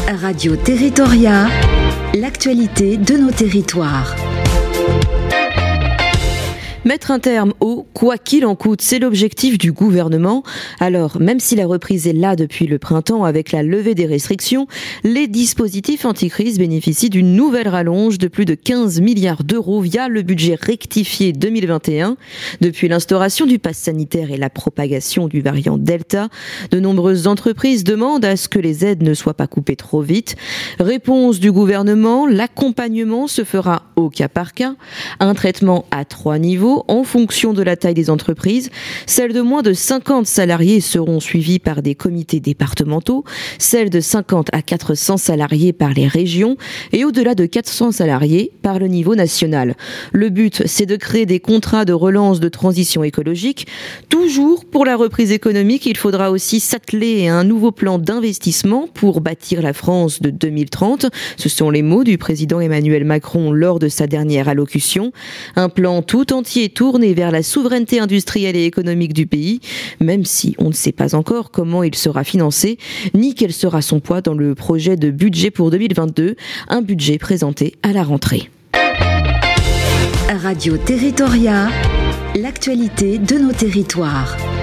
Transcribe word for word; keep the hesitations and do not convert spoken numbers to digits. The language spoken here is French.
Radio Territoria, l'actualité de nos territoires. Mettre un terme au « quoi qu'il en coûte », c'est l'objectif du gouvernement. Alors, même si la reprise est là depuis le printemps avec la levée des restrictions, les dispositifs anti-crise bénéficient d'une nouvelle rallonge de plus de quinze milliards d'euros via le budget rectifié deux mille vingt et un. Depuis l'instauration du pass sanitaire et la propagation du variant Delta, de nombreuses entreprises demandent à ce que les aides ne soient pas coupées trop vite. Réponse du gouvernement, l'accompagnement se fera au cas par cas, un traitement à trois niveaux, en fonction de la taille des entreprises. Celles de moins de cinquante salariés seront suivies par des comités départementaux, celles de cinquante à quatre cents salariés par les régions et au-delà de quatre cents salariés par le niveau national. Le but, c'est de créer des contrats de relance de transition écologique. Toujours pour la reprise économique, il faudra aussi s'atteler à un nouveau plan d'investissement pour bâtir la France de deux mille trente. Ce sont les mots du président Emmanuel Macron lors de sa dernière allocution. Un plan tout entier tourné vers la souveraineté industrielle et économique du pays, même si on ne sait pas encore comment il sera financé, ni quel sera son poids dans le projet de budget pour deux mille vingt-deux, un budget présenté à la rentrée. Radio Territoria, l'actualité de nos territoires.